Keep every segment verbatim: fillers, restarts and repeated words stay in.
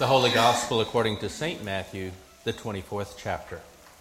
The Holy Gospel according to Saint Matthew, the twenty-fourth chapter.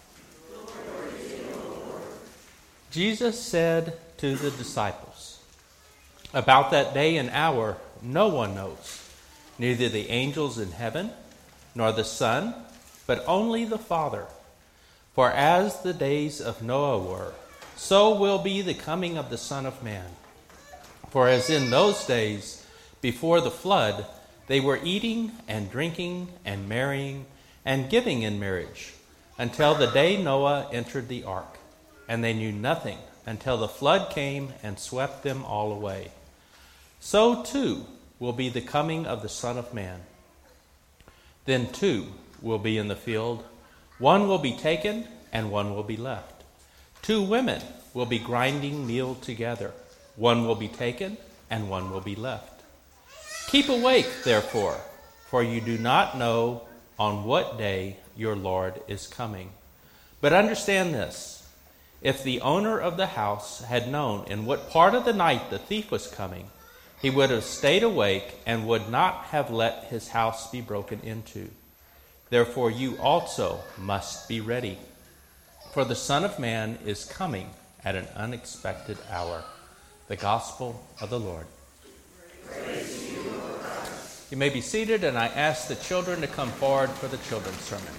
Jesus said to the disciples, "About that day and hour no one knows, neither the angels in heaven, nor the Son, but only the Father. For as the days of Noah were, so will be the coming of the Son of Man. For as in those days before the flood, they were eating and drinking and marrying and giving in marriage until the day Noah entered the ark, and they knew nothing until the flood came and swept them all away. So too will be the coming of the Son of Man. Then two will be in the field, one will be taken and one will be left. Two women will be grinding meal together, one will be taken and one will be left. Keep awake, therefore, for you do not know on what day your Lord is coming. But understand this, if the owner of the house had known in what part of the night the thief was coming, he would have stayed awake and would not have let his house be broken into. Therefore you also must be ready, for the Son of Man is coming at an unexpected hour." The Gospel of the Lord. Praise you. You may be seated, and I ask the children to come forward for the children's sermon.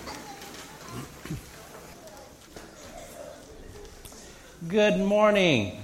Good morning.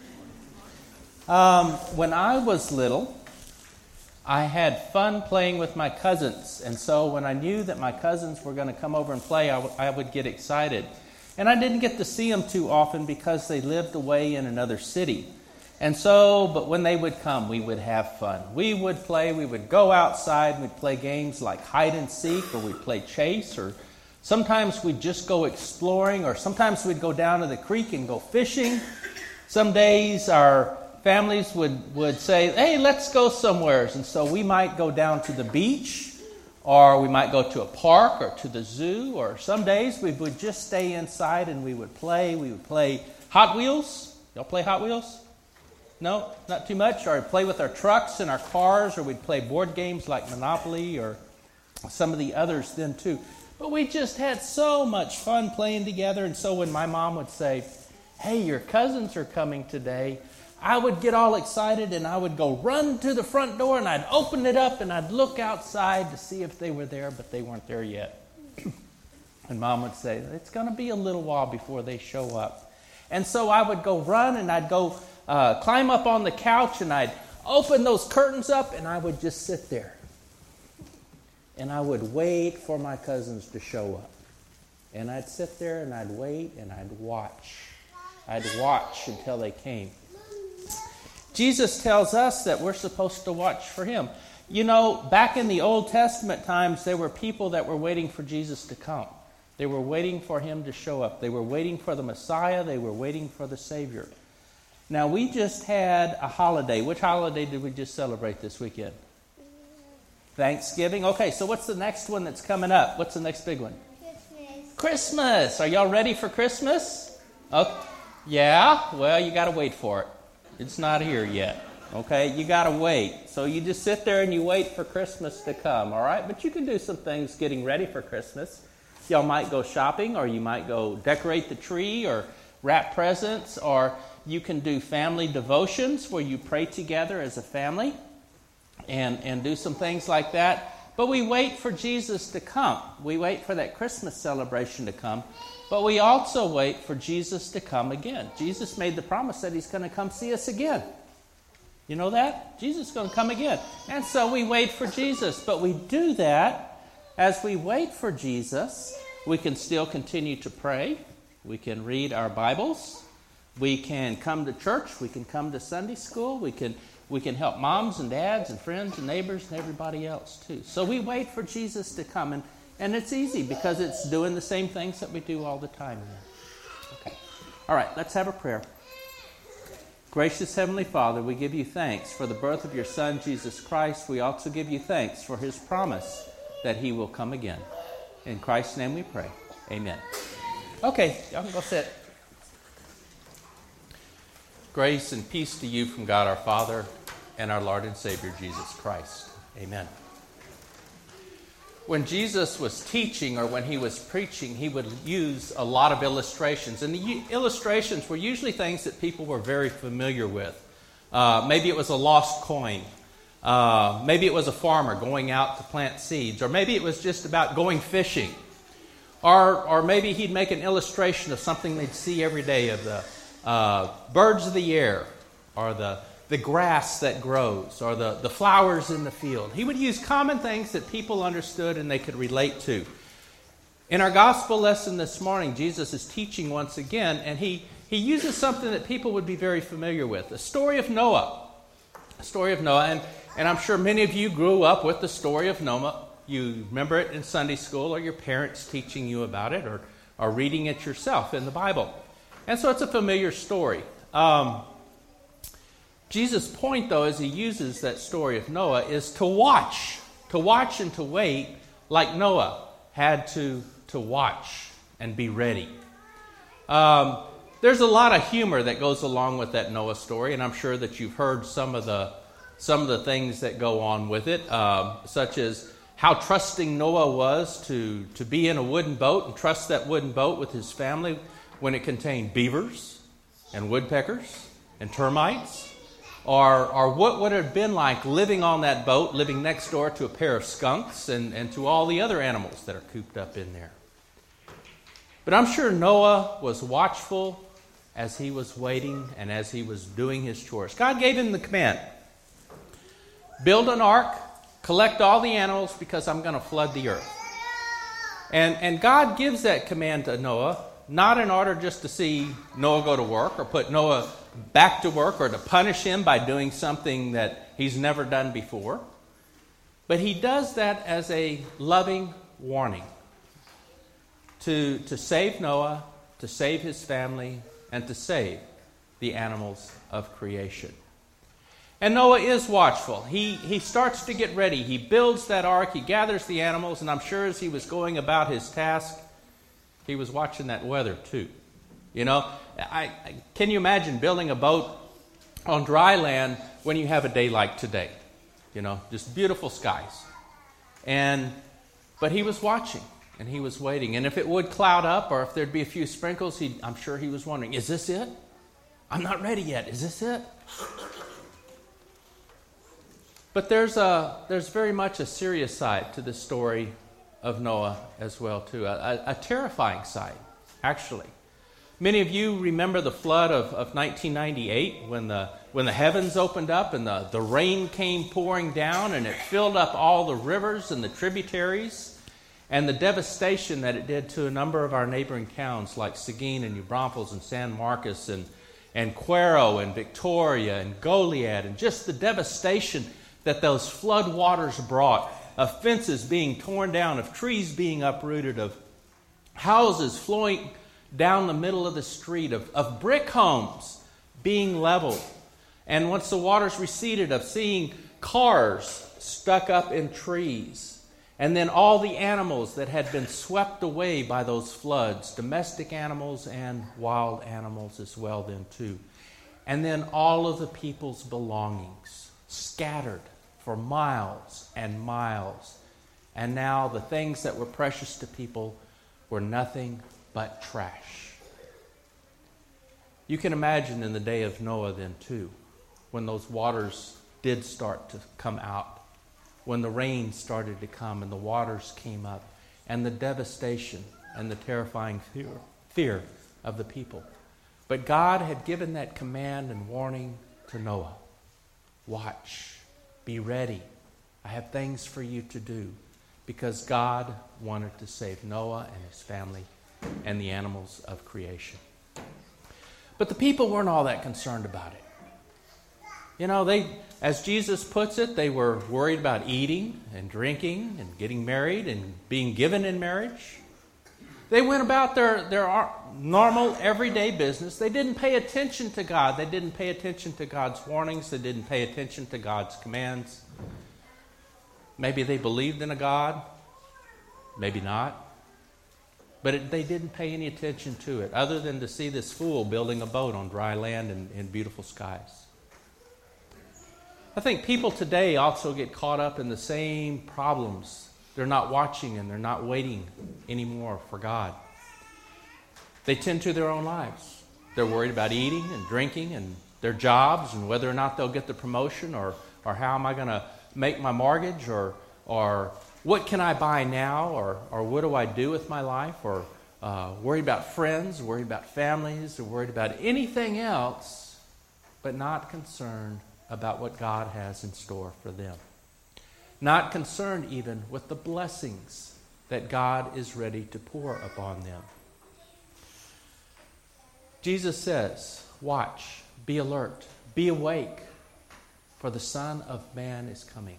Um, when I was little, I had fun playing with my cousins, and so when I knew that my cousins were going to come over and play, I, w- I would get excited. And I didn't get to see them too often because they lived away in another city. And so, but when they would come, we would have fun. We would play, we would go outside, we'd play games like hide and seek, or we'd play chase, or sometimes we'd just go exploring, or sometimes we'd go down to the creek and go fishing. Some days our families would, would say, "Hey, let's go somewhere." And so we might go down to the beach, or we might go to a park or to the zoo, or some days we would just stay inside and we would play. We would play Hot Wheels. Y'all play Hot Wheels? No, not too much. Or play with our trucks and our cars, or we'd play board games like Monopoly or some of the others then too. But we just had so much fun playing together. And so when my mom would say, "Hey, your cousins are coming today," I would get all excited and I would go run to the front door and I'd open it up and I'd look outside to see if they were there, but they weren't there yet. And Mom would say, "It's going to be a little while before they show up." And so I would go run and I'd go Uh, climb up on the couch and I'd open those curtains up and I would just sit there. And I would wait for my cousins to show up. And I'd sit there and I'd wait and I'd watch. I'd watch until they came. Jesus tells us that we're supposed to watch for him. You know, back in the Old Testament times, there were people that were waiting for Jesus to come. They were waiting for him to show up. They were waiting for the Messiah. They were waiting for the Savior. Now, we just had a holiday. Which holiday did we just celebrate this weekend? Thanksgiving. Okay, so what's the next one that's coming up? What's the next big one? Christmas. Christmas. Are y'all ready for Christmas? Oh, yeah? Well, you got to wait for it. It's not here yet. Okay, you got to wait. So you just sit there and you wait for Christmas to come, all right? But you can do some things getting ready for Christmas. Y'all might go shopping, or you might go decorate the tree, or wrap presents, or you can do family devotions where you pray together as a family and, and do some things like that. But we wait for Jesus to come. We wait for that Christmas celebration to come. But we also wait for Jesus to come again. Jesus made the promise that he's going to come see us again. You know that? Jesus is going to come again. And so we wait for Jesus. But we do that as we wait for Jesus. We can still continue to pray. We can read our Bibles. We can come to church. We can come to Sunday school. We can we can help moms and dads and friends and neighbors and everybody else too. So we wait for Jesus to come. And, and it's easy because it's doing the same things that we do all the time. Okay. All right, let's have a prayer. Gracious Heavenly Father, we give you thanks for the birth of your Son, Jesus Christ. We also give you thanks for his promise that he will come again. In Christ's name we pray. Amen. Okay, y'all can go sit. Grace and peace to you from God our Father and our Lord and Savior Jesus Christ. Amen. when Jesus was teaching or when he was preaching, he would use a lot of illustrations. And the u- illustrations were usually things that people were very familiar with. Uh, maybe it was a lost coin. Uh, maybe it was a farmer going out to plant seeds. Or maybe it was just about going fishing. Or, or maybe he'd make an illustration of something they'd see every day, of the uh, birds of the air, or the, the grass that grows, or the, the flowers in the field. He would use common things that people understood and they could relate to. In our gospel lesson this morning, Jesus is teaching once again, and he, he uses something that people would be very familiar with. The story of Noah. The story of Noah, and, and I'm sure many of you grew up with the story of Noah. You remember it in Sunday school, or your parents teaching you about it, or, or reading it yourself in the Bible. And so it's a familiar story. Um, Jesus' point, though, as he uses that story of Noah, is to watch. To watch and to wait like Noah had to, to watch and be ready. Um, there's a lot of humor that goes along with that Noah story, and I'm sure that you've heard some of the, some of the things that go on with it, uh, such as how trusting Noah was to, to be in a wooden boat and trust that wooden boat with his family when it contained beavers and woodpeckers and termites. Or, or what would it have been like living on that boat, living next door to a pair of skunks and, and to all the other animals that are cooped up in there. But I'm sure Noah was watchful as he was waiting and as he was doing his chores. God gave him the command, build an ark, collect all the animals because I'm going to flood the earth. And, and God gives that command to Noah, not in order just to see Noah go to work or put Noah back to work or to punish him by doing something that he's never done before. But he does that as a loving warning to, to save Noah, to save his family, and to save the animals of creation. And Noah is watchful. He, he starts to get ready. He builds that ark. He gathers the animals. And I'm sure as he was going about his task, he was watching that weather too. You know, I, I, can you imagine building a boat on dry land when you have a day like today? You know, just beautiful skies. And but he was watching and he was waiting. And if it would cloud up or if there'd be a few sprinkles, he, I'm sure he was wondering, is this it? I'm not ready yet. Is this it? But there's a there's very much a serious side to the story of Noah as well, too. A, a, a terrifying side, actually. Many of you remember the flood of, of nineteen ninety-eight when the when the heavens opened up and the, the rain came pouring down and it filled up all the rivers and the tributaries, and the devastation that it did to a number of our neighboring towns like Seguin and New Braunfels and San Marcos and, and Cuero and Victoria and Goliad, and just the devastation that those flood waters brought, of fences being torn down, of trees being uprooted, of houses flowing down the middle of the street, of, of brick homes being leveled. And once the waters receded, of seeing cars stuck up in trees. And then all the animals that had been swept away by those floods, domestic animals and wild animals as well then too. And then all of the people's belongings scattered for miles and miles. And now the things that were precious to people were nothing but trash. You can imagine in the day of Noah then too, when those waters did start to come out, when the rain started to come and the waters came up, and the devastation and the terrifying fear, fear of the people. But God had given that command and warning to Noah. Watch. Be ready. I have things for you to do. Because God wanted to save Noah and his family and the animals of creation. But the people weren't all that concerned about it. You know, they, as Jesus puts it, they were worried about eating and drinking and getting married and being given in marriage. They went about their, their normal, everyday business. They didn't pay attention to God. They didn't pay attention to God's warnings. They didn't pay attention to God's commands. Maybe they believed in a God. Maybe not. But it, they didn't pay any attention to it, other than to see this fool building a boat on dry land and in beautiful skies. I think people today also get caught up in the same problems They're not watching and they're not waiting anymore for God. They tend to their own lives. They're worried about eating and drinking and their jobs and whether or not they'll get the promotion, or, or how am I going to make my mortgage, or, or what can I buy now, or, or what do I do with my life, or uh, worried about friends, worried about families, or worried about anything else, but not concerned about what God has in store for them. Not concerned even with the blessings that God is ready to pour upon them. Jesus says, watch, be alert, be awake, for the Son of Man is coming.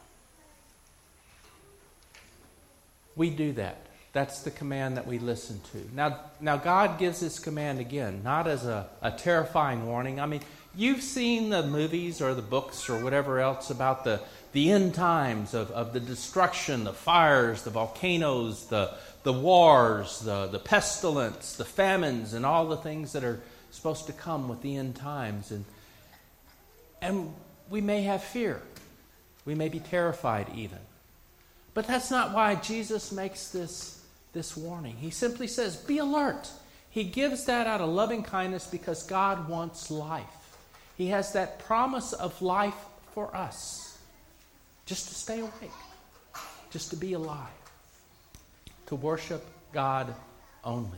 We do that. That's the command that we listen to. Now, now God gives this command again, not as a, a terrifying warning. I mean, you've seen the movies or the books or whatever else about the, the end times of, of the destruction, the fires, the volcanoes, the, the wars, the, the pestilence, the famines, and all the things that are supposed to come with the end times. And, and we may have fear. We may be terrified even. But that's not why Jesus makes this, this warning. He simply says, be alert. He gives that out of loving kindness because God wants life. He has that promise of life for us. Just to stay awake. Just to be alive. To worship God only.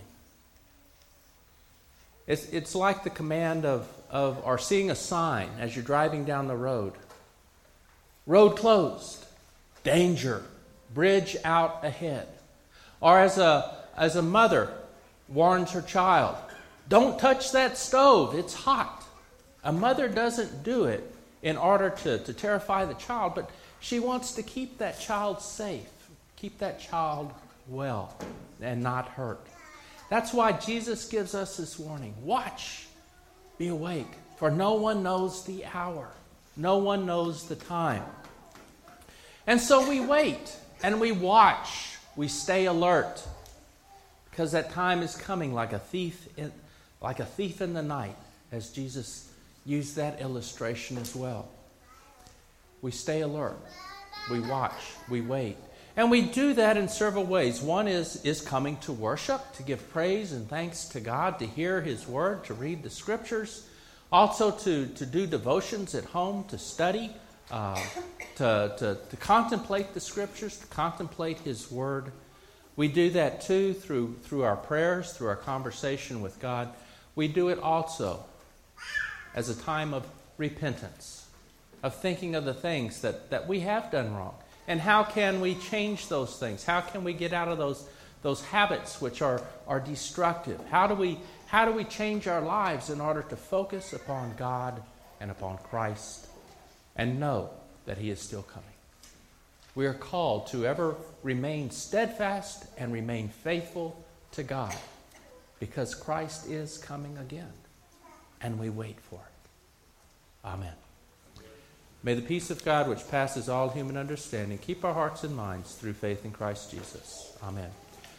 It's, it's like the command of, of, or seeing a sign as you're driving down the road. Road closed. Danger. Bridge out ahead. Or as a, as a mother warns her child, don't touch that stove, it's hot. A mother doesn't do it in order to, to terrify the child, but she wants to keep that child safe, keep that child well and not hurt. That's why Jesus gives us this warning. Watch, be awake, for no one knows the hour. No one knows the time. And so we wait and we watch. We stay alert because that time is coming like a thief in, like a thief in the night, as Jesus used that illustration as well. We stay alert. We watch. We wait. And we do that in several ways. One is, is coming to worship, to give praise and thanks to God, to hear His Word, to read the Scriptures. Also to, to do devotions at home, to study, uh, to, to, to contemplate the Scriptures, to contemplate His Word. We do that too through, through our prayers, through our conversation with God. We do it also as a time of repentance, of thinking of the things that, that we have done wrong. And how can we change those things? How can we get out of those, those habits which are, are destructive? How do we, how do we change our lives in order to focus upon God and upon Christ and know that He is still coming? We are called to ever remain steadfast and remain faithful to God because Christ is coming again, and we wait for it. Amen. May the peace of God, which passes all human understanding, keep our hearts and minds through faith in Christ Jesus. Amen.